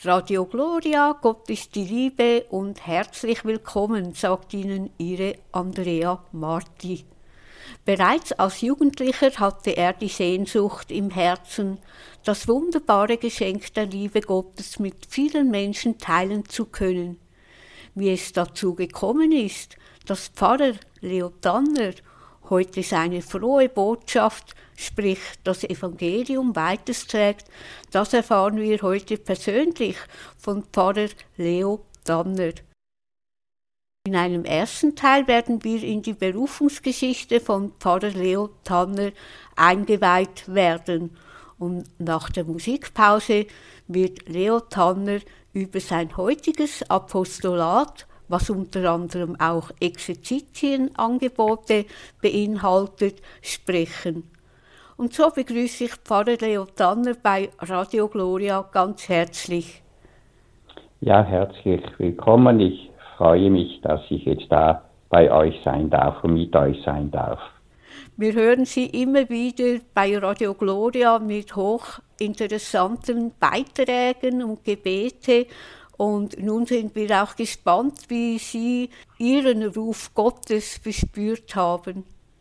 Radio Gloria, Gott ist die Liebe und herzlich willkommen, sagt Ihnen Ihre Andrea Marti. Bereits als Jugendlicher hatte er die Sehnsucht im Herzen, das wunderbare Geschenk der Liebe Gottes mit vielen Menschen teilen zu können. Wie es dazu gekommen ist, dass Pfarrer Leo Tanner heute seine frohe Botschaft, sprich das Evangelium, weiterträgt, das erfahren wir heute persönlich von Pfarrer Leo Tanner. In einem ersten Teil werden wir in die Berufungsgeschichte von Pfarrer Leo Tanner eingeweiht werden. Und nach der Musikpause wird Leo Tanner über sein heutiges Apostolat, was unter anderem auch Exerzitienangebote beinhaltet, sprechen. Und so begrüße ich Pfarrer Leo Tanner bei Radio Gloria ganz herzlich. Ja, herzlich willkommen. Ich freue mich, dass ich jetzt da bei euch sein darf und mit euch sein darf. Wir hören Sie immer wieder bei Radio Gloria mit hochinteressanten Beiträgen und Gebete. Und nun sind wir auch gespannt, wie Sie Ihren Ruf Gottes verspürt haben.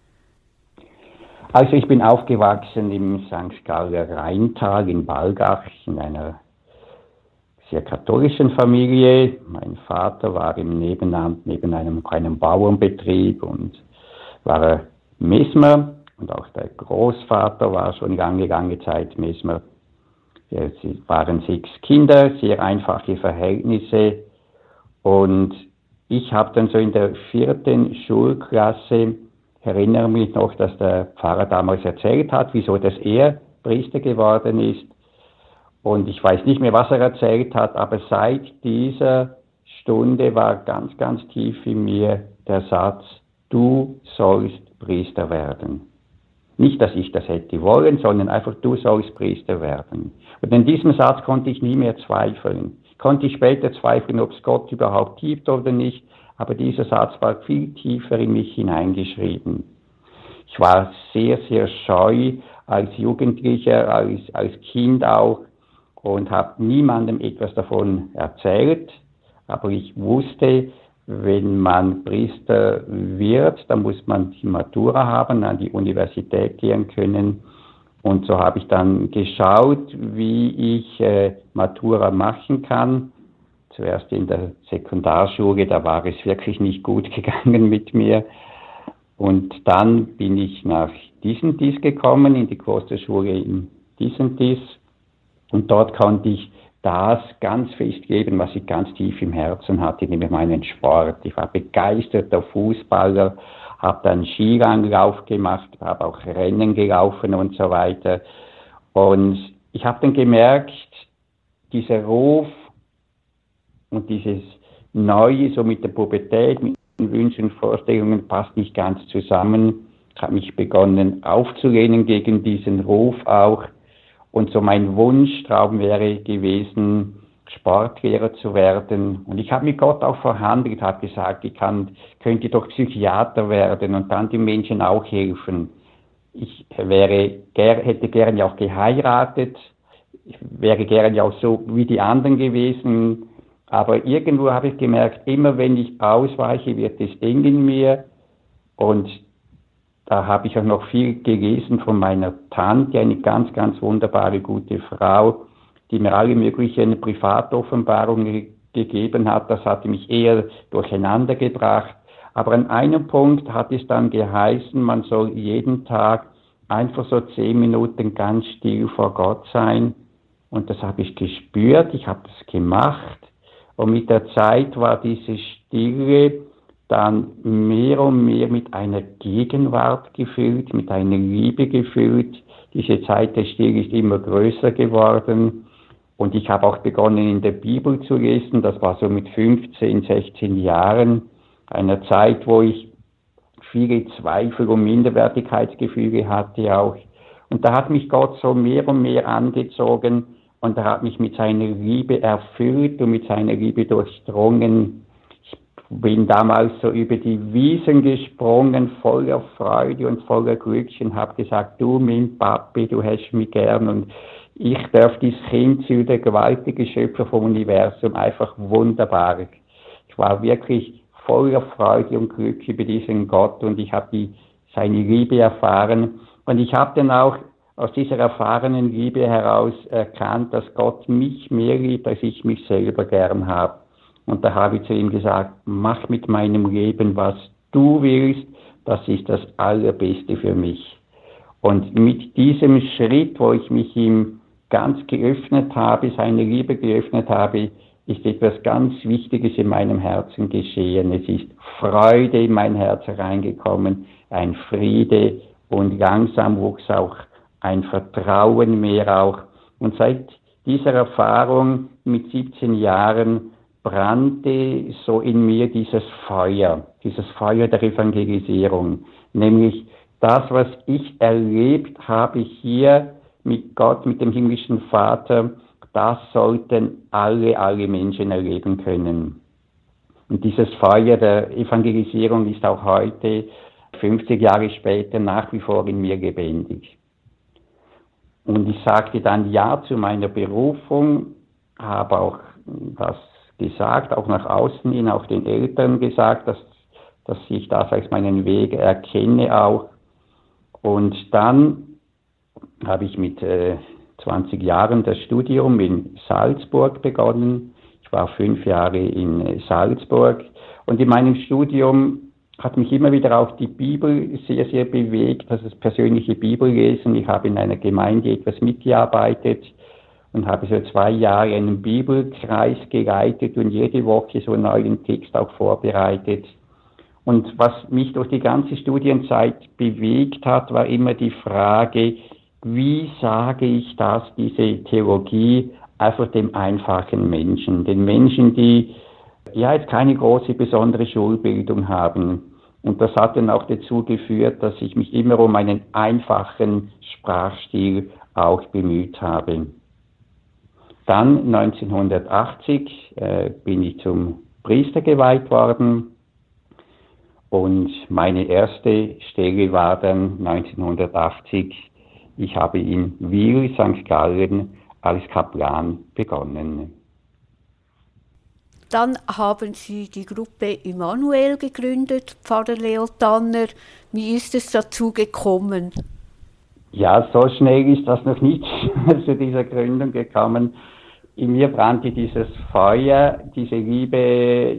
Also ich bin aufgewachsen im St. Galler Rheintal in Balgach in einer sehr katholischen Familie. Mein Vater war im Nebenamt neben einem kleinen Bauernbetrieb und war Mesmer und auch der Großvater war schon lange Zeit Mesmer. Sie waren 6 Kinder, sehr einfache Verhältnisse und ich habe dann so in der 4. Schulklasse, erinnere mich noch, dass der Pfarrer damals erzählt hat, wieso dass er Priester geworden ist. Und ich weiß nicht mehr, was er erzählt hat, aber seit dieser Stunde war ganz tief in mir der Satz, du sollst Priester werden. Nicht, dass ich das hätte wollen, sondern einfach, du sollst Priester werden. Und in diesem Satz konnte ich nie mehr zweifeln. Konnte ich später zweifeln, ob es Gott überhaupt gibt oder nicht, aber dieser Satz war viel tiefer in mich hineingeschrieben. Ich war sehr scheu als Jugendlicher, als Kind auch und habe niemandem etwas davon erzählt, aber ich wusste, wenn man Priester wird, dann muss man die Matura haben, an die Universität gehen können. Und so habe ich dann geschaut, wie ich Matura machen kann. Zuerst in der Sekundarschule, da war es wirklich nicht gut gegangen mit mir. Und dann bin ich nach Disentis gekommen, in die Klosterschule in Disentis. Und dort konnte ich das ganz festgeben, was ich ganz tief im Herzen hatte, nämlich meinen Sport. Ich war begeisterter Fußballer, habe dann Skilanglauf gemacht, habe auch Rennen gelaufen und so weiter. Und ich habe dann gemerkt, dieser Ruf und dieses Neue, so mit der Pubertät, mit den Wünschen und Vorstellungen, passt nicht ganz zusammen. Ich habe mich begonnen aufzulehnen gegen diesen Ruf auch. Und so mein Wunschtraum wäre gewesen, Sportlehrer zu werden. Und ich habe mit Gott auch verhandelt, habe gesagt, ich könnte doch Psychiater werden und dann den Menschen auch helfen. Ich hätte gerne auch geheiratet, ich wäre gerne auch so wie die anderen gewesen. Aber irgendwo habe ich gemerkt, immer wenn ich ausweiche, wird es eng in mir. Und da habe ich auch noch viel gelesen von meiner Tante, eine ganz wunderbare, gute Frau, die mir alle möglichen Privatoffenbarungen gegeben hat. Das hatte mich eher durcheinander gebracht. Aber an einem Punkt hat es dann geheißen, man soll jeden Tag einfach so 10 Minuten ganz still vor Gott sein. Und das habe ich gespürt, ich habe das gemacht. Und mit der Zeit war diese Stille dann mehr und mehr mit einer Gegenwart gefüllt, mit einer Liebe gefüllt. Diese Zeit der Stille ist immer größer geworden. Und ich habe auch begonnen, in der Bibel zu lesen. Das war so mit 15, 16 Jahren. Einer Zeit, wo ich viele Zweifel und Minderwertigkeitsgefühle hatte auch. Und da hat mich Gott so mehr und mehr angezogen. Und er hat mich mit seiner Liebe erfüllt und mit seiner Liebe durchdrungen. Ich bin damals so über die Wiesen gesprungen, voller Freude und voller Glück und habe gesagt, du, mein Papi, du hast mich gern. Und ich darf dieses Kind zu der gewaltige Schöpfer vom Universum, einfach wunderbar. Ich war wirklich voller Freude und Glück über diesen Gott und ich habe seine Liebe erfahren. Und ich habe dann auch aus dieser erfahrenen Liebe heraus erkannt, dass Gott mich mehr liebt, als ich mich selber gern habe. Und da habe ich zu ihm gesagt, mach mit meinem Leben, was du willst, das ist das Allerbeste für mich. Und mit diesem Schritt, wo ich mich ihm ganz geöffnet habe, seine Liebe geöffnet habe, ist etwas ganz Wichtiges in meinem Herzen geschehen. Es ist Freude in mein Herz hereingekommen, ein Friede und langsam wuchs auch ein Vertrauen mehr auch. Und seit dieser Erfahrung mit 17 Jahren brannte so in mir dieses Feuer der Evangelisierung, nämlich das, was ich erlebt habe hier mit Gott, mit dem himmlischen Vater, das sollten alle Menschen erleben können. Und dieses Feuer der Evangelisierung ist auch heute, 50 Jahre später, nach wie vor in mir lebendig. Und ich sagte dann Ja zu meiner Berufung, habe auch das gesagt, auch nach außen hin, auch den Eltern gesagt, dass ich das als meinen Weg erkenne auch. Und dann habe ich mit 20 Jahren das Studium in Salzburg begonnen. Ich war 5 Jahre in Salzburg und in meinem Studium hat mich immer wieder auch die Bibel sehr, sehr bewegt, das persönliche Bibellesen. Ich habe in einer Gemeinde etwas mitgearbeitet und habe so 2 Jahre einen Bibelkreis geleitet und jede Woche so einen neuen Text auch vorbereitet. Und was mich durch die ganze Studienzeit bewegt hat, war immer die Frage, wie sage ich das, diese Theologie, einfach dem einfachen Menschen, den Menschen, die ja jetzt keine große, besondere Schulbildung haben. Und das hat dann auch dazu geführt, dass ich mich immer um einen einfachen Sprachstil auch bemüht habe. Dann 1980 bin ich zum Priester geweiht worden und meine erste Stelle war dann 1980. Ich habe in Wil, St. Gallen, als Kaplan begonnen. Dann haben Sie die Gruppe Immanuel gegründet, Pfarrer Leo Tanner. Wie ist es dazu gekommen? Ja, so schnell ist das noch nicht zu dieser Gründung gekommen. In mir brannte dieses Feuer, diese Liebe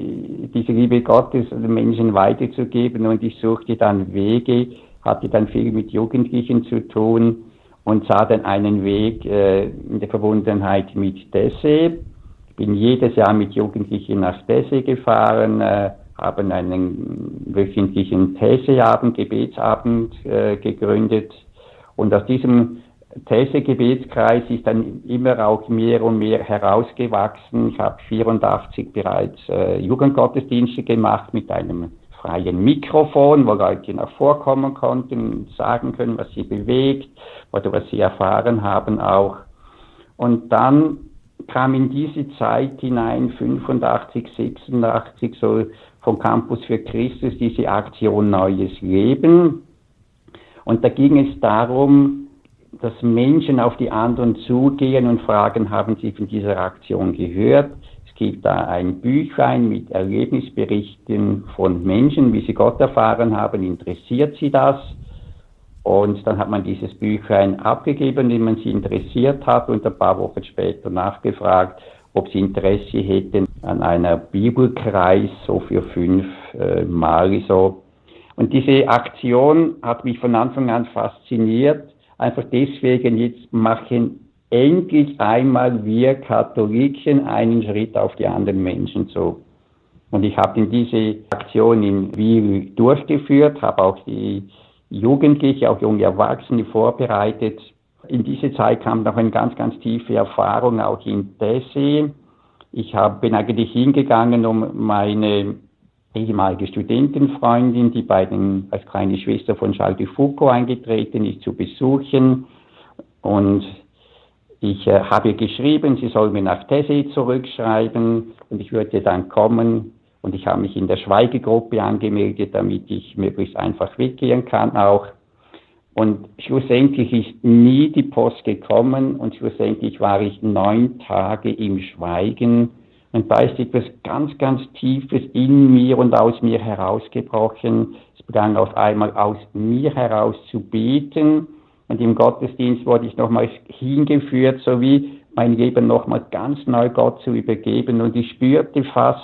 Gottes den Menschen weiterzugeben und ich suchte dann Wege, hatte dann viel mit Jugendlichen zu tun und sah dann einen Weg in der Verbundenheit mit Dessee. Ich bin jedes Jahr mit Jugendlichen nach Dessee gefahren, haben einen wöchentlichen Theseabend, Gebetsabend gegründet und aus diesem These-Gebetskreis ist dann immer auch mehr und mehr herausgewachsen. Ich habe 1984 bereits Jugendgottesdienste gemacht mit einem freien Mikrofon, wo Leute noch vorkommen konnten und sagen können, was sie bewegt oder was sie erfahren haben auch. Und dann kam in diese Zeit hinein, 85, 86, so vom Campus für Christus, diese Aktion Neues Leben. Und da ging es darum, dass Menschen auf die anderen zugehen und fragen, haben Sie von dieser Aktion gehört? Es gibt da ein Büchlein mit Erlebnisberichten von Menschen, wie sie Gott erfahren haben, interessiert Sie das? Und dann hat man dieses Büchlein abgegeben, wenn man sie interessiert hat und ein paar Wochen später nachgefragt, ob sie Interesse hätten an einer Bibelkreis, so für 5 Mal so. Und diese Aktion hat mich von Anfang an fasziniert, einfach deswegen, jetzt machen endlich einmal wir Katholiken einen Schritt auf die anderen Menschen zu. Und ich habe diese Aktion in Wil durchgeführt, habe auch die Jugendliche, auch junge Erwachsene vorbereitet. In diese Zeit kam noch eine ganz, ganz tiefe Erfahrung auch in Dessee. Ich bin eigentlich hingegangen, um meine ehemalige Studentenfreundin, die als kleine Schwester von Charles de Foucault eingetreten ist, zu besuchen. Und ich habe ihr geschrieben, sie soll mir nach Dessee zurückschreiben und ich würde dann kommen. Und ich habe mich in der Schweigegruppe angemeldet, damit ich möglichst einfach weggehen kann auch. Und schlussendlich ist nie die Post gekommen und schlussendlich war ich 9 Tage im Schweigen. Und da ist etwas ganz, ganz Tiefes in mir und aus mir herausgebrochen. Es begann auf einmal aus mir heraus zu beten. Und im Gottesdienst wurde ich nochmals hingeführt, so wie mein Leben nochmal ganz neu Gott zu übergeben. Und ich spürte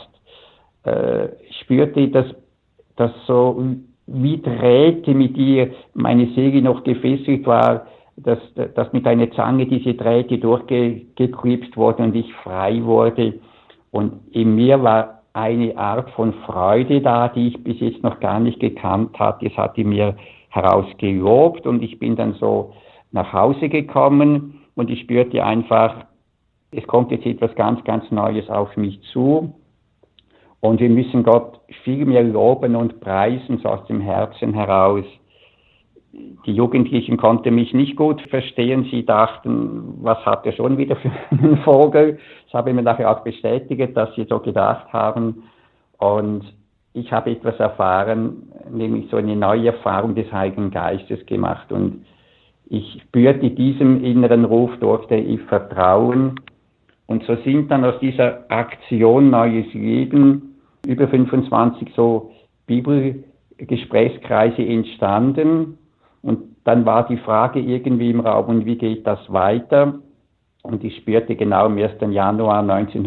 dass so wie Drähte mit ihr meine Seele noch gefesselt war, dass mit einer Zange diese Drähte durchgeklipst wurden und ich frei wurde. Und in mir war eine Art von Freude da, die ich bis jetzt noch gar nicht gekannt hatte. Es hatte mir herausgelobt und ich bin dann so nach Hause gekommen und ich spürte einfach, es kommt jetzt etwas ganz, ganz Neues auf mich zu. Und wir müssen Gott viel mehr loben und preisen, so aus dem Herzen heraus. Die Jugendlichen konnten mich nicht gut verstehen. Sie dachten, was hat er schon wieder für einen Vogel? Das habe ich mir nachher auch bestätigt, dass sie so gedacht haben. Und ich habe etwas erfahren, nämlich so eine neue Erfahrung des Heiligen Geistes gemacht. Und ich spürte diesem inneren Ruf, durfte ich vertrauen. Und so sind dann aus dieser Aktion Neues Leben über 25 so Bibelgesprächskreise entstanden. Und dann war die Frage irgendwie im Raum, und wie geht das weiter? Und ich spürte genau am 1. Januar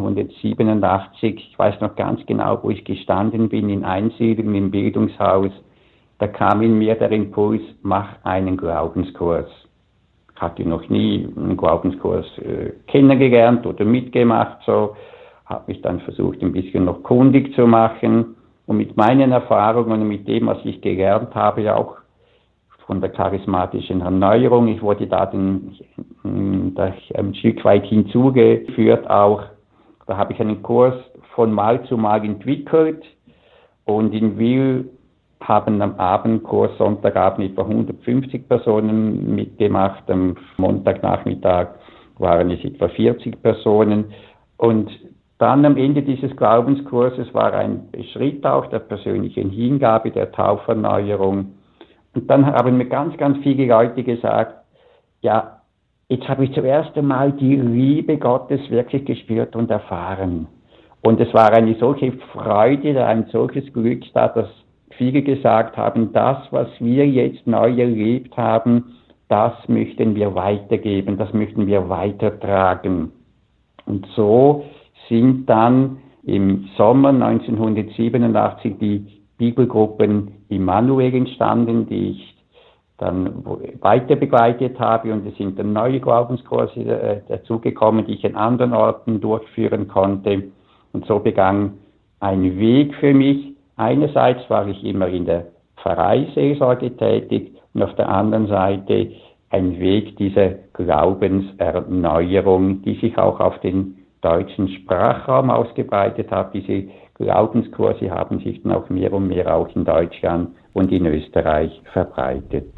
1987, ich weiß noch ganz genau, wo ich gestanden bin, in Einsiedeln im Bildungshaus, da kam in mir der Impuls, mach einen Glaubenskurs. Ich hatte noch nie einen Glaubenskurs kennengelernt oder mitgemacht, so habe mich dann versucht, ein bisschen noch kundig zu machen und mit meinen Erfahrungen und mit dem, was ich gelernt habe, ja auch von der charismatischen Erneuerung. Ich wurde da ein Stück weit hinzugeführt auch. Da habe ich einen Kurs von Mal zu Mal entwickelt und in Wil haben am Abendkurs, Sonntagabend etwa 150 Personen mitgemacht, am Montagnachmittag waren es etwa 40 Personen und dann am Ende dieses Glaubenskurses war ein Schritt auch der persönlichen Hingabe, der Tauferneuerung. Und dann haben mir ganz, ganz viele Leute gesagt, ja, jetzt habe ich zuerst einmal die Liebe Gottes wirklich gespürt und erfahren. Und es war eine solche Freude, ein solches Glück da, dass viele gesagt haben, das, was wir jetzt neu erlebt haben, das möchten wir weitergeben, das möchten wir weitertragen. Und so sind dann im Sommer 1987 die Bibelgruppen Immanuel entstanden, die ich dann weiter begleitet habe, und es sind dann neue Glaubenskurse dazugekommen, die ich an anderen Orten durchführen konnte. Und so begann ein Weg für mich. Einerseits war ich immer in der Pfarreiseelsorge tätig und auf der anderen Seite ein Weg dieser Glaubenserneuerung, die sich auch auf den deutschen Sprachraum ausgebreitet hat. Diese Glaubenskurse haben sich dann auch mehr und mehr auch in Deutschland und in Österreich verbreitet.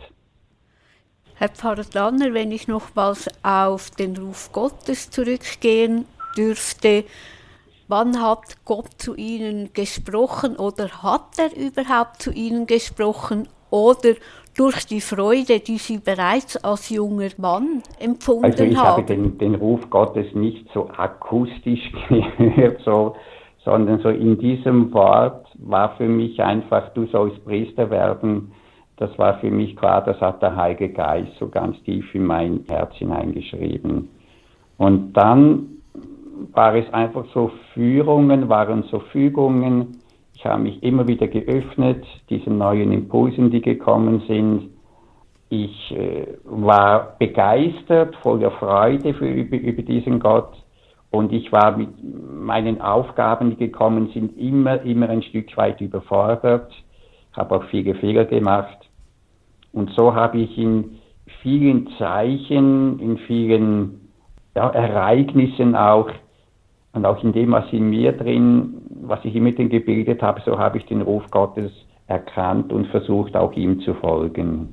Herr Pfarrer Danner, wenn ich nochmals auf den Ruf Gottes zurückgehen dürfte, wann hat Gott zu Ihnen gesprochen oder hat er überhaupt zu Ihnen gesprochen oder durch die Freude, die Sie bereits als junger Mann empfunden haben? Also ich habe den Ruf Gottes nicht so akustisch gehört, sondern so in diesem Wort war für mich einfach, du sollst Priester werden. Das war für mich klar, das hat der Heilige Geist so ganz tief in mein Herz hineingeschrieben. Und dann war es einfach so waren so Fügungen. Ich habe mich immer wieder geöffnet, diesen neuen Impulsen, die gekommen sind. Ich war begeistert, voller Freude über diesen Gott. Und ich war mit meinen Aufgaben, die gekommen sind, immer ein Stück weit überfordert. Ich habe auch viele Fehler gemacht. Und so habe ich in vielen Zeichen, in vielen Ereignissen auch, und auch in dem, was in mir drin, was ich immer gebildet habe, so habe ich den Ruf Gottes erkannt und versucht, auch ihm zu folgen.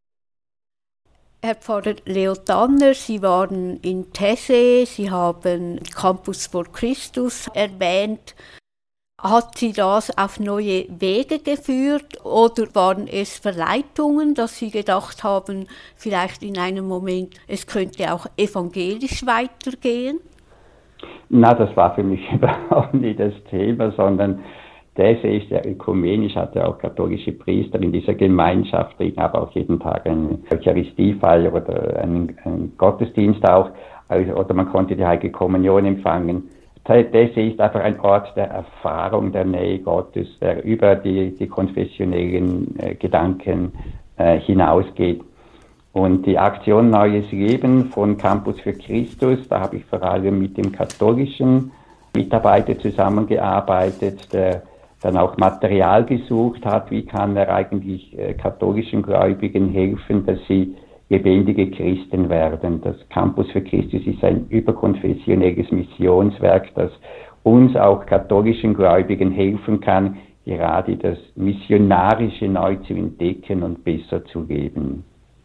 Herr Pfarrer Leo Danner, Sie waren in Tessé, Sie haben Campus for Christus erwähnt. Hat Sie das auf neue Wege geführt oder waren es Verleitungen, dass Sie gedacht haben, vielleicht in einem Moment, es könnte auch evangelisch weitergehen? Na, das war für mich überhaupt nicht das Thema, sondern der See ist ja ökumenisch, hatte auch katholische Priester in dieser Gemeinschaft, ich habe auch jeden Tag eine Eucharistiefeier oder einen Gottesdienst auch, oder man konnte die Heilige Kommunion empfangen. Der See ist einfach ein Ort der Erfahrung der Nähe Gottes, der über die konfessionellen Gedanken hinausgeht. Und die Aktion Neues Leben von Campus für Christus, da habe ich vor allem mit dem katholischen Mitarbeiter zusammengearbeitet, der dann auch Material gesucht hat, wie kann er eigentlich katholischen Gläubigen helfen, dass sie lebendige Christen werden. Das Campus für Christus ist ein überkonfessionelles Missionswerk, das uns auch katholischen Gläubigen helfen kann, gerade das Missionarische neu zu entdecken und besser zu leben.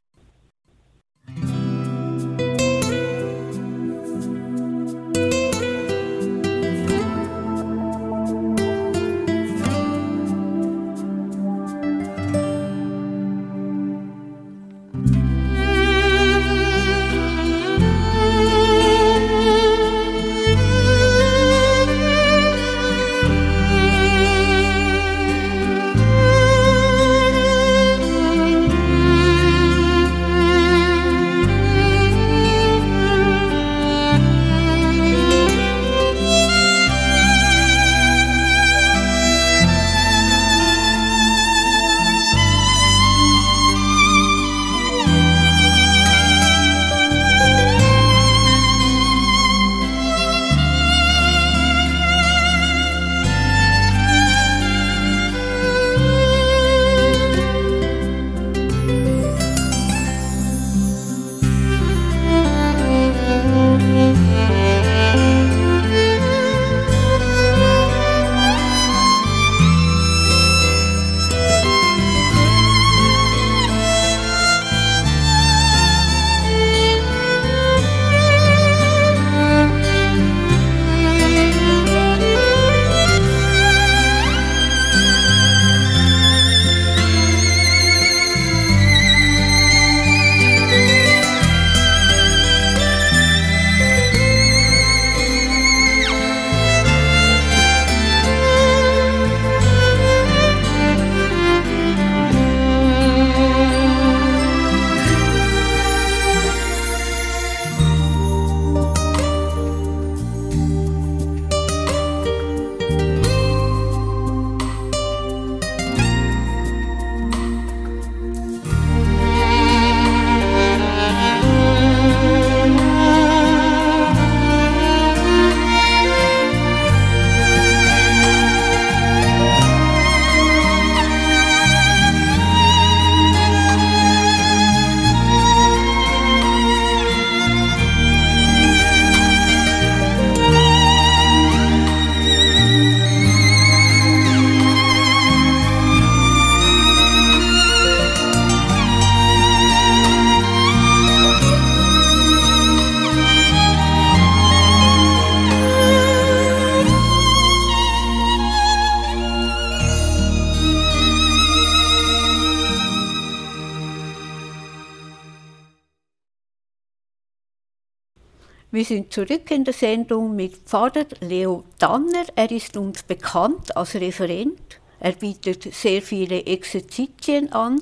Wir sind zurück in der Sendung mit Pfarrer Leo Tanner. Er ist uns bekannt als Referent. Er bietet sehr viele Exerzitien an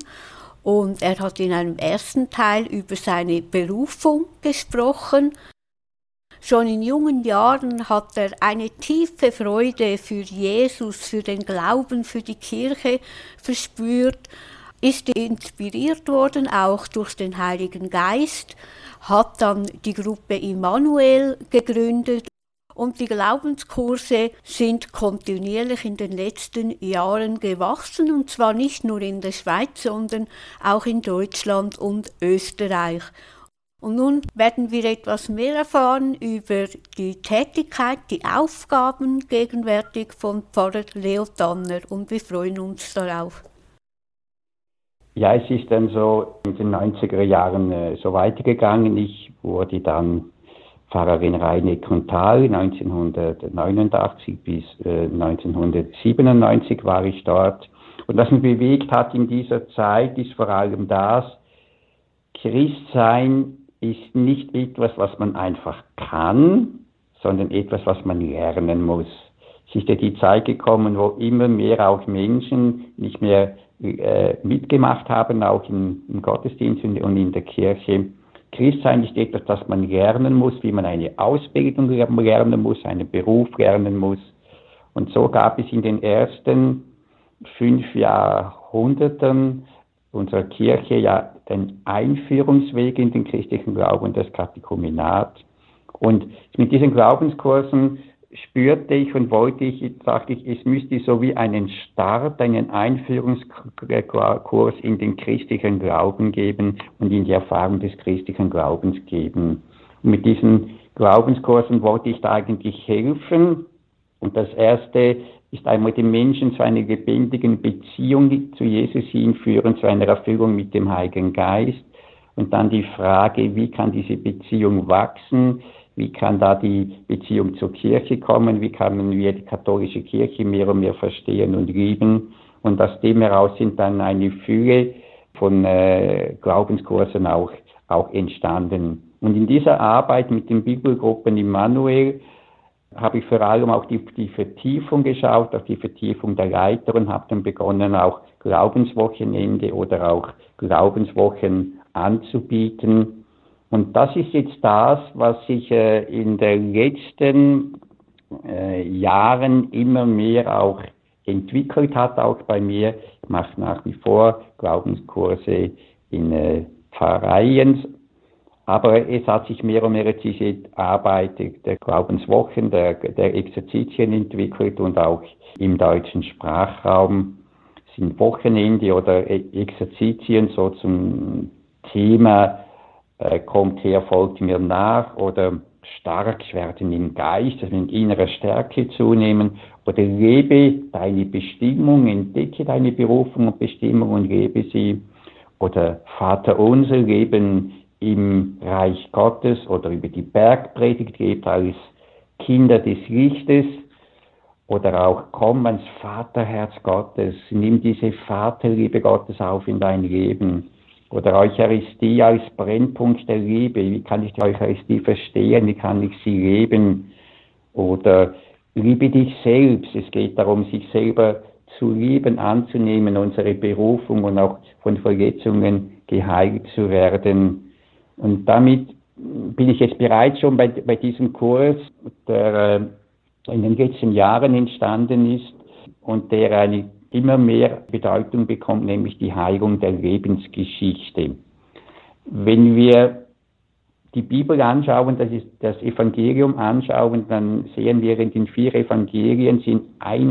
und er hat in einem ersten Teil über seine Berufung gesprochen. Schon in jungen Jahren hat er eine tiefe Freude für Jesus, für den Glauben, für die Kirche verspürt, ist inspiriert worden auch durch den Heiligen Geist, hat dann die Gruppe Immanuel gegründet und die Glaubenskurse sind kontinuierlich in den letzten Jahren gewachsen und zwar nicht nur in der Schweiz, sondern auch in Deutschland und Österreich. Und nun werden wir etwas mehr erfahren über die Tätigkeit, die Aufgaben gegenwärtig von Pfarrer Leo Tanner und wir freuen uns darauf. Ja, es ist dann so in den 90er Jahren so weitergegangen. Ich wurde dann Pfarrerin Reine Kuntal. 1989 bis 1997 war ich dort. Und was mich bewegt hat in dieser Zeit, ist vor allem das: Christsein ist nicht etwas, was man einfach kann, sondern etwas, was man lernen muss. Es ist ja die Zeit gekommen, wo immer mehr auch Menschen nicht mehr mitgemacht haben, auch im Gottesdienst und in der Kirche. Christsein ist etwas, das man lernen muss, wie man eine Ausbildung lernen muss, einen Beruf lernen muss. Und so gab es in den ersten 5 Jahrhunderten unserer Kirche ja den Einführungsweg in den christlichen Glauben, das Katekumenat. Und mit diesen Glaubenskursen spürte ich und dachte ich, es müsste so wie einen Start, einen Einführungskurs in den christlichen Glauben geben und in die Erfahrung des christlichen Glaubens geben. Und mit diesen Glaubenskursen wollte ich da eigentlich helfen. Und das erste ist einmal den Menschen zu einer lebendigen Beziehung zu Jesus hinführen, zu einer Erfüllung mit dem Heiligen Geist. Und dann die Frage, wie kann diese Beziehung wachsen? Wie kann da die Beziehung zur Kirche kommen? Wie können wir die katholische Kirche mehr und mehr verstehen und lieben? Und aus dem heraus sind dann eine Fülle von Glaubenskursen auch entstanden. Und in dieser Arbeit mit den Bibelgruppen Immanuel habe ich vor allem auch die Vertiefung geschaut, auf die Vertiefung der Leiter und habe dann begonnen, auch Glaubenswochenende oder auch Glaubenswochen anzubieten. Und das ist jetzt das, was sich in den letzten Jahren immer mehr auch entwickelt hat, auch bei mir. Ich mache nach wie vor Glaubenskurse in Pfarreien, aber es hat sich mehr und mehr diese Arbeit der Glaubenswochen, der Exerzitien entwickelt und auch im deutschen Sprachraum sind Wochenende oder Exerzitien so zum Thema kommt her, folgt mir nach, oder stark werden im Geist, also in innerer Stärke zunehmen, oder lebe deine Bestimmung, entdecke deine Berufung und Bestimmung und lebe sie, oder Vater unser, leben im Reich Gottes, oder über die Bergpredigt, lebt als Kinder des Lichtes, oder auch komm ans Vaterherz Gottes, nimm diese Vaterliebe Gottes auf in dein Leben. Oder Eucharistie als Brennpunkt der Liebe. Wie kann ich die Eucharistie verstehen? Wie kann ich sie leben? Oder liebe dich selbst. Es geht darum, sich selber zu lieben, anzunehmen, unsere Berufung und auch von Verletzungen geheilt zu werden. Und damit bin ich jetzt bereits schon bei diesem Kurs, der in den letzten Jahren entstanden ist und der eine immer mehr Bedeutung bekommt, nämlich die Heilung der Lebensgeschichte. Wenn wir die Bibel anschauen, das ist das Evangelium anschauen, dann sehen wir, in den 4 Evangelien sind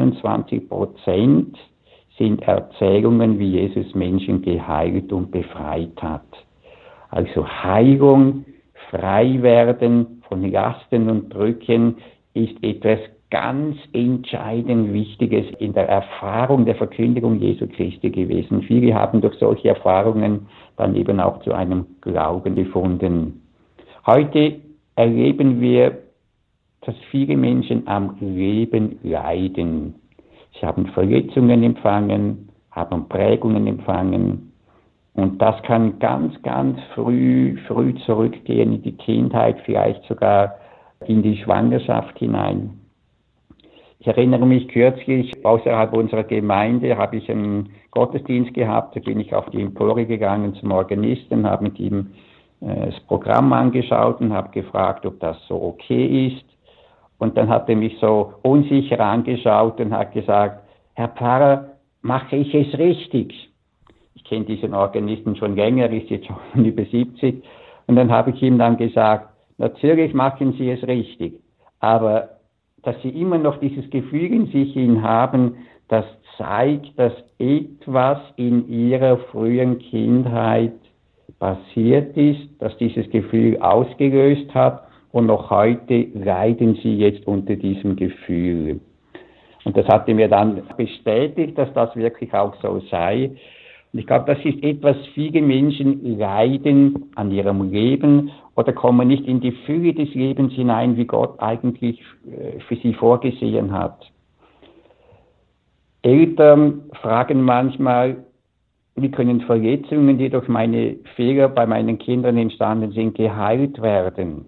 21% sind Erzählungen, wie Jesus Menschen geheilt und befreit hat. Also Heilung, Freiwerden von Lasten und Drücken ist etwas ganz entscheidend Wichtiges in der Erfahrung der Verkündigung Jesu Christi gewesen. Viele haben durch solche Erfahrungen dann eben auch zu einem Glauben gefunden. Heute erleben wir, dass viele Menschen am Leben leiden. Sie haben Verletzungen empfangen, haben Prägungen empfangen. Und das kann ganz, ganz früh zurückgehen in die Kindheit, vielleicht sogar in die Schwangerschaft hinein. Ich erinnere mich kürzlich, außerhalb unserer Gemeinde habe ich einen Gottesdienst gehabt, da bin ich auf die Empore gegangen zum Organisten, habe mit ihm das Programm angeschaut und habe gefragt, ob das so okay ist. Und dann hat er mich so unsicher angeschaut und hat gesagt, Herr Pfarrer, mache ich es richtig? Ich kenne diesen Organisten schon länger, ist jetzt schon über 70. Und dann habe ich ihm dann gesagt, natürlich machen Sie es richtig, aber dass Sie immer noch dieses Gefühl in sich haben, das zeigt, dass etwas in Ihrer frühen Kindheit passiert ist, dass dieses Gefühl ausgelöst hat und noch heute leiden Sie jetzt unter diesem Gefühl. Und das hatte mir dann bestätigt, dass das wirklich auch so sei. Und ich glaube, das ist etwas, viele Menschen leiden an ihrem Leben oder kommen nicht in die Fülle des Lebens hinein, wie Gott eigentlich für sie vorgesehen hat. Eltern fragen manchmal, wie können Verletzungen, die durch meine Fehler bei meinen Kindern entstanden sind, geheilt werden?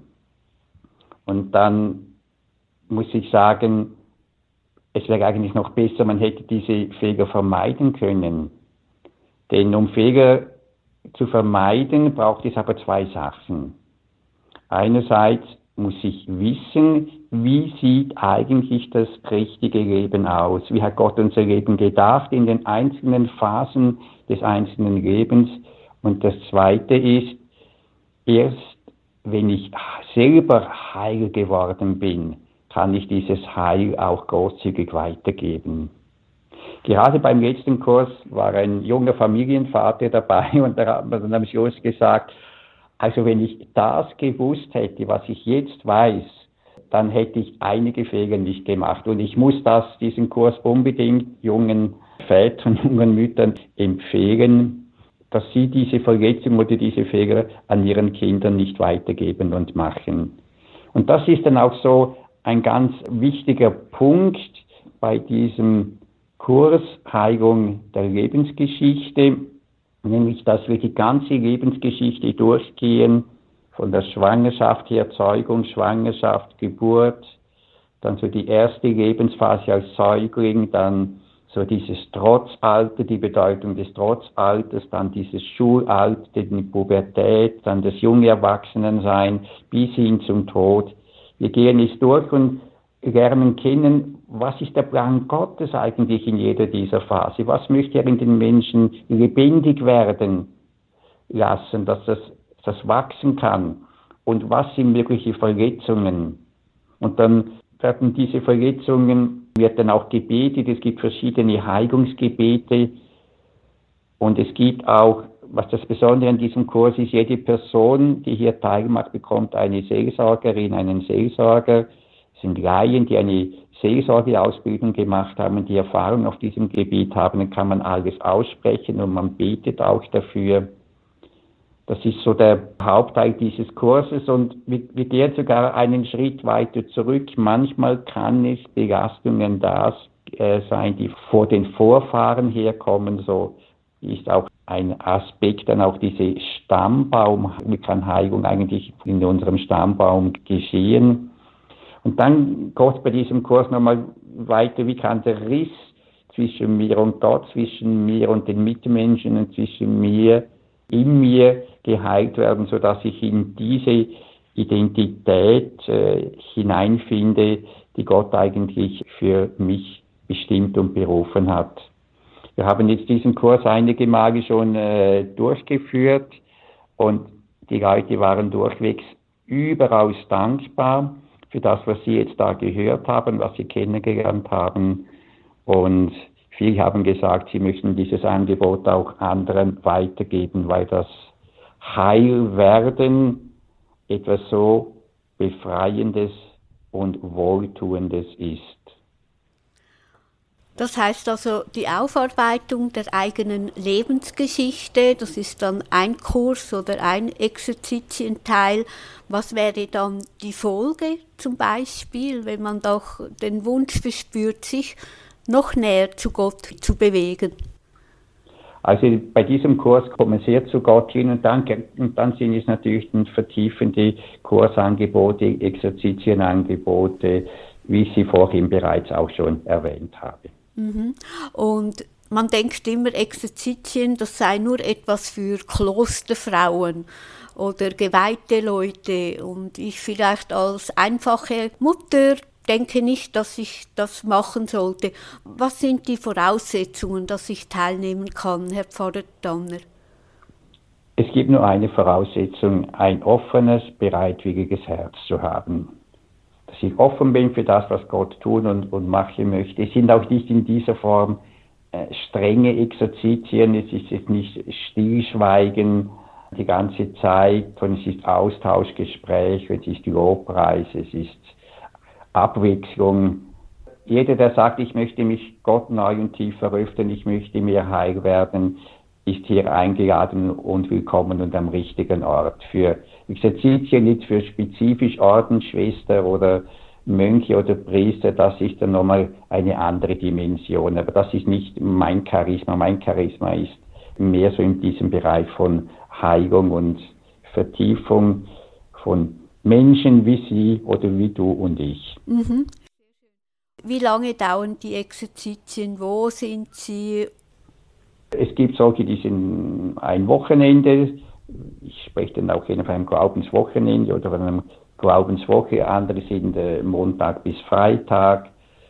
Und dann muss ich sagen, es wäre eigentlich noch besser, man hätte diese Fehler vermeiden können. Denn um Fehler zu vermeiden, braucht es aber zwei Sachen. Einerseits muss ich wissen, wie sieht eigentlich das richtige Leben aus? Wie hat Gott unser Leben gedacht in den einzelnen Phasen des einzelnen Lebens? Und das Zweite ist, erst wenn ich selber heil geworden bin, kann ich dieses Heil auch großzügig weitergeben. Gerade beim letzten Kurs war ein junger Familienvater dabei und da hat man dann am Schluss gesagt, also wenn ich das gewusst hätte, was ich jetzt weiß, dann hätte ich einige Fehler nicht gemacht. Und ich muss diesen Kurs unbedingt jungen Vätern, jungen Müttern empfehlen, dass sie diese Verletzung oder diese Fehler an ihren Kindern nicht weitergeben und machen. Und das ist dann auch so ein ganz wichtiger Punkt bei diesem Kurs Heilung der Lebensgeschichte, nämlich dass wir die ganze Lebensgeschichte durchgehen, von der Schwangerschaft, Erzeugung, Schwangerschaft, Geburt, dann so die erste Lebensphase als Säugling, dann so dieses Trotzalter, die Bedeutung des Trotzalters, dann dieses Schulalter, die Pubertät, dann das junge Erwachsenensein bis hin zum Tod. Wir gehen es durch und lernen kennen, was ist der Plan Gottes eigentlich in jeder dieser Phase? Was möchte er in den Menschen lebendig werden lassen, dass das wachsen kann? Und was sind mögliche Verletzungen? Und dann werden diese Verletzungen, wird dann auch gebetet, es gibt verschiedene Heilungsgebete und es gibt auch, was das Besondere an diesem Kurs ist, jede Person, die hier teilmacht, bekommt eine Seelsorgerin, einen Seelsorger. Das sind Laien, die eine Seelsorgeausbildung gemacht haben, die Erfahrung auf diesem Gebiet haben, dann kann man alles aussprechen und man betet auch dafür. Das ist so der Hauptteil dieses Kurses und wir gehen sogar einen Schritt weiter zurück. Manchmal kann es Belastungen da sein, die vor den Vorfahren herkommen. So ist auch ein Aspekt dann auch diese Stammbaum, wie kann Heilung eigentlich in unserem Stammbaum geschehen. Und dann Gott bei diesem Kurs nochmal weiter, wie kann der Riss zwischen mir und Gott, zwischen mir und den Mitmenschen und zwischen mir, in mir geheilt werden, sodass ich in diese Identität hineinfinde, die Gott eigentlich für mich bestimmt und berufen hat. Wir haben jetzt diesen Kurs einige Male schon durchgeführt und die Leute waren durchwegs überaus dankbar für das, was sie jetzt da gehört haben, was sie kennengelernt haben. Und viele haben gesagt, sie möchten dieses Angebot auch anderen weitergeben, weil das Heilwerden etwas so Befreiendes und Wohltuendes ist. Das heißt also, die Aufarbeitung der eigenen Lebensgeschichte, das ist dann ein Kurs oder ein Exerzitienteil. Was wäre dann die Folge zum Beispiel, wenn man doch den Wunsch verspürt, sich noch näher zu Gott zu bewegen? Also bei diesem Kurs kommen wir sehr zu Gott hin und dann sind es natürlich vertiefende Kursangebote, Exerzitienangebote, wie ich sie vorhin bereits auch schon erwähnt habe. Und man denkt immer, Exerzitien, das sei nur etwas für Klosterfrauen oder geweihte Leute. Und ich vielleicht als einfache Mutter denke nicht, dass ich das machen sollte. Was sind die Voraussetzungen, dass ich teilnehmen kann, Herr Pfarrer Danner? Es gibt nur eine Voraussetzung, ein offenes, bereitwilliges Herz zu haben. Dass ich offen bin für das, was Gott tun und machen möchte. Es sind auch nicht in dieser Form strenge Exerzitien, es ist jetzt nicht Stillschweigen die ganze Zeit, sondern es ist Austauschgespräch, es ist Lobpreis, es ist Abwechslung. Jeder, der sagt, ich möchte mich Gott neu und tiefer öffnen, ich möchte mehr heil werden, ist hier eingeladen und willkommen und am richtigen Ort. Für Exerzitien, nicht für spezifisch Ordensschwester oder Mönche oder Priester, das ist dann nochmal eine andere Dimension. Aber das ist nicht mein Charisma. Mein Charisma ist mehr so in diesem Bereich von Heilung und Vertiefung von Menschen wie Sie oder wie du und ich. Mhm. Wie lange dauern die Exerzitien? Wo sind sie? Es gibt solche, die sind ein Wochenende. Ich spreche dann auch von einem Glaubenswochenende oder von einer Glaubenswoche. Andere sind Montag bis Freitag.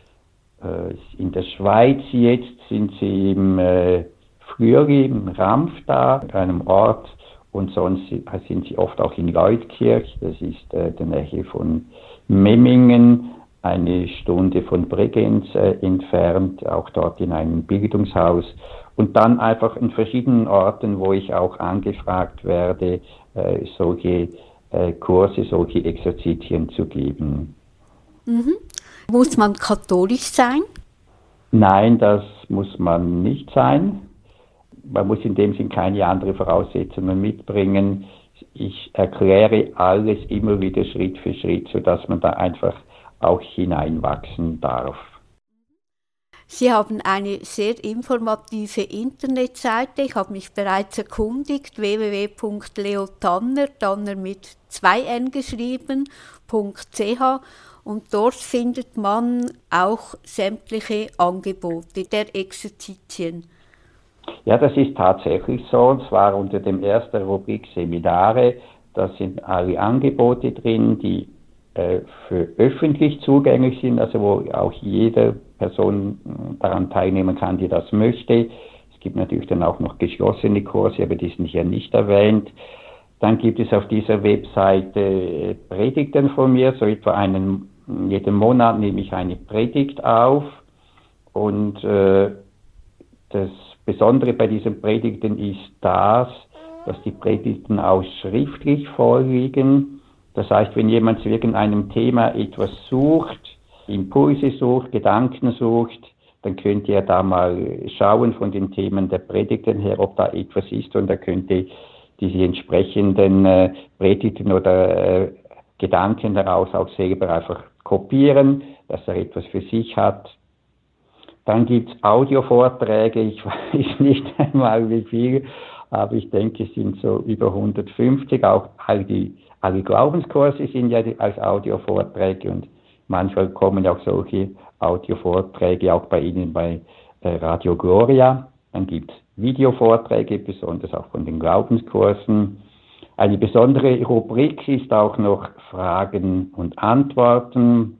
In der Schweiz jetzt sind sie im Frühling, im Rampf da, an einem Ort. Und sonst sind sie oft auch in Leutkirch. Das ist in der Nähe von Memmingen, eine Stunde von Bregenz entfernt, auch dort in einem Bildungshaus. Und dann einfach in verschiedenen Orten, wo ich auch angefragt werde, solche Kurse, solche Exerzitien zu geben. Mhm. Muss man katholisch sein? Nein, das muss man nicht sein. Man muss in dem Sinn keine anderen Voraussetzungen mitbringen. Ich erkläre alles immer wieder Schritt für Schritt, sodass man da einfach auch hineinwachsen darf. Sie haben eine sehr informative Internetseite. Ich habe mich bereits erkundigt, www.leotanner, Tanner mit 2N geschrieben, .ch, und dort findet man auch sämtliche Angebote der Exerzitien. Ja, das ist tatsächlich so, und zwar unter dem ersten Rubrik Seminare. Da sind alle Angebote drin, die für öffentlich zugänglich sind, also wo auch jede Person daran teilnehmen kann, die das möchte. Es gibt natürlich dann auch noch geschlossene Kurse, aber die sind hier nicht erwähnt. Dann gibt es auf dieser Webseite Predigten von mir, so etwa jeden Monat nehme ich eine Predigt auf, und das Besondere bei diesen Predigten ist das, dass die Predigten auch schriftlich vorliegen. Das heißt, wenn jemand zu irgendeinem Thema etwas sucht, Impulse sucht, Gedanken sucht, dann könnte er da mal schauen von den Themen der Predigten her, ob da etwas ist, und er könnte diese entsprechenden Predigten oder Gedanken daraus auch selber einfach kopieren, dass er etwas für sich hat. Dann gibt es Audiovorträge, ich weiß nicht einmal wie viel, aber ich denke, es sind so über 150, auch alle Glaubenskurse sind ja als Audiovorträge, und manchmal kommen auch solche Audiovorträge auch bei Ihnen bei Radio Gloria. Dann gibt es Videovorträge, besonders auch von den Glaubenskursen. Eine besondere Rubrik ist auch noch Fragen und Antworten.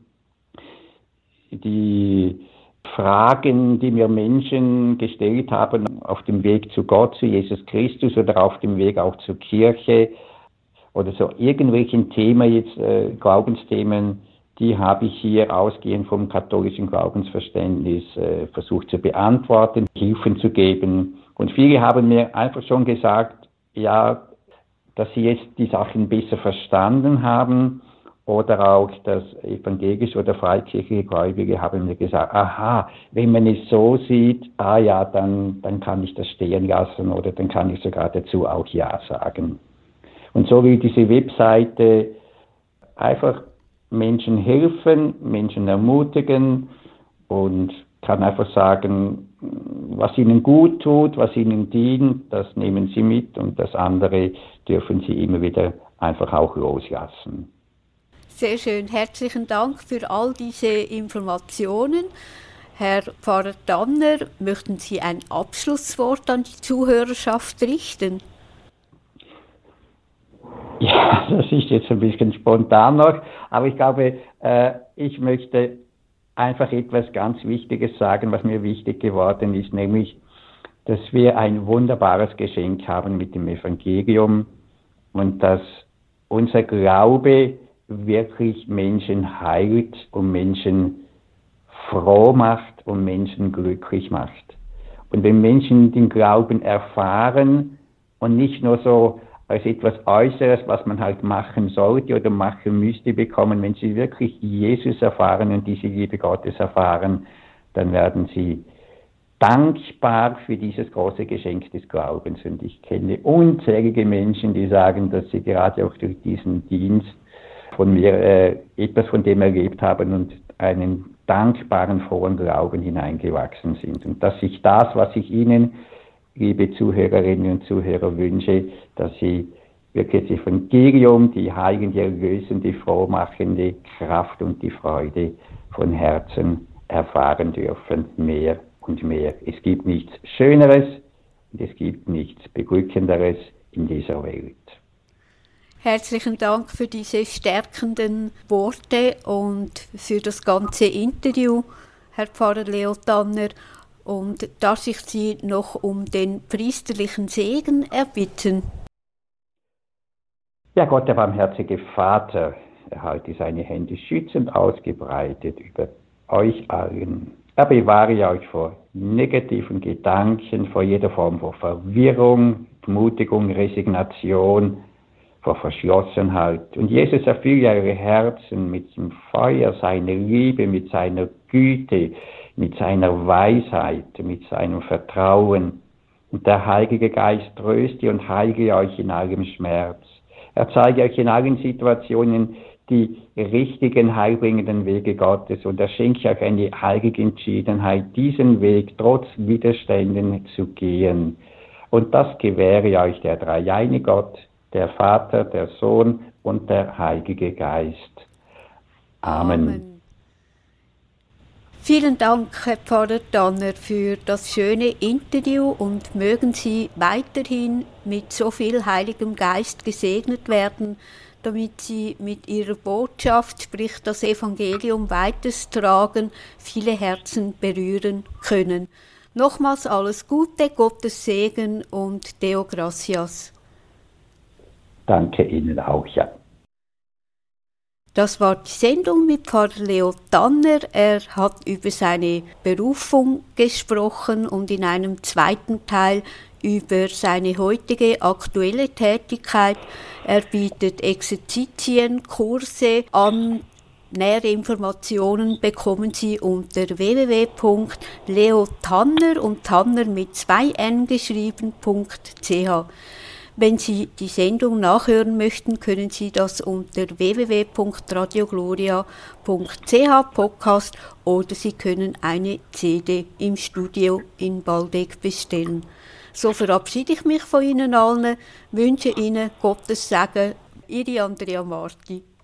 Die Fragen, die mir Menschen gestellt haben auf dem Weg zu Gott, zu Jesus Christus oder auf dem Weg auch zur Kirche oder so irgendwelchen Themen, jetzt Glaubensthemen, die habe ich hier ausgehend vom katholischen Glaubensverständnis versucht zu beantworten, Hilfen zu geben. Und viele haben mir einfach schon gesagt, ja, dass sie jetzt die Sachen besser verstanden haben. Oder auch das evangelische oder freikirchliche Gläubige haben mir gesagt, aha, wenn man es so sieht, ja, dann kann ich das stehen lassen, oder dann kann ich sogar dazu auch Ja sagen. Und so will diese Webseite einfach Menschen helfen, Menschen ermutigen, und kann einfach sagen, was ihnen gut tut, was ihnen dient, das nehmen sie mit, und das andere dürfen sie immer wieder einfach auch loslassen. Sehr schön, herzlichen Dank für all diese Informationen. Herr Pfarrer Tanner, möchten Sie ein Abschlusswort an die Zuhörerschaft richten? Ja, das ist jetzt ein bisschen spontan noch, aber ich glaube, ich möchte einfach etwas ganz Wichtiges sagen, was mir wichtig geworden ist, nämlich, dass wir ein wunderbares Geschenk haben mit dem Evangelium und dass unser Glaube wirklich Menschen heilt und Menschen froh macht und Menschen glücklich macht. Und wenn Menschen den Glauben erfahren und nicht nur so als etwas Äußeres, was man halt machen sollte oder machen müsste, bekommen, wenn sie wirklich Jesus erfahren und diese Liebe Gottes erfahren, dann werden sie dankbar für dieses große Geschenk des Glaubens. Und ich kenne unzählige Menschen, die sagen, dass sie gerade auch durch diesen Dienst von mir etwas von dem erlebt haben und einen dankbaren, frohen Glauben hineingewachsen sind. Und dass ich das, was ich Ihnen, liebe Zuhörerinnen und Zuhörer, wünsche, dass Sie wirklich das Evangelium, die heilende, erlösende, frohmachende Kraft und die Freude von Herzen erfahren dürfen, mehr und mehr. Es gibt nichts Schöneres und es gibt nichts Beglückenderes in dieser Welt. Herzlichen Dank für diese stärkenden Worte und für das ganze Interview, Herr Pfarrer Leo Tanner. Und darf ich Sie noch um den priesterlichen Segen erbitten? Ja, Gott, der barmherzige Vater, erhalte seine Hände schützend ausgebreitet über euch allen. Er bewahre euch vor negativen Gedanken, vor jeder Form von Verwirrung, Entmutigung, Resignation, vor Verschlossenheit. Und Jesus erfülle eure Herzen mit dem Feuer seiner Liebe, mit seiner Güte, mit seiner Weisheit, mit seinem Vertrauen. Und der Heilige Geist tröste und heile euch in allem Schmerz. Er zeige euch in allen Situationen die richtigen, heilbringenden Wege Gottes und er schenke euch eine heilige Entschiedenheit, diesen Weg trotz Widerständen zu gehen. Und das gewähre euch der dreieine Gott, der Vater, der Sohn und der Heilige Geist. Amen. Vielen Dank, Herr Pfarrer Tanner, für das schöne Interview und mögen Sie weiterhin mit so viel Heiligem Geist gesegnet werden, damit Sie mit Ihrer Botschaft, sprich das Evangelium, weitertragen, viele Herzen berühren können. Nochmals alles Gute, Gottes Segen und Deo Gracias. Danke Ihnen auch, ja. Das war die Sendung mit Pfarrer Leo Tanner. Er hat über seine Berufung gesprochen und in einem zweiten Teil über seine heutige aktuelle Tätigkeit. Er bietet Exerzitien, Kurse an. Nähere Informationen bekommen Sie unter www.leotanner und Tanner mit 2n geschrieben.ch. Wenn Sie die Sendung nachhören möchten, können Sie das unter www.radiogloria.ch Podcast oder Sie können eine CD im Studio in Baldeck bestellen. So verabschiede ich mich von Ihnen allen, wünsche Ihnen Gottes Segen, Ihre Andrea Marti.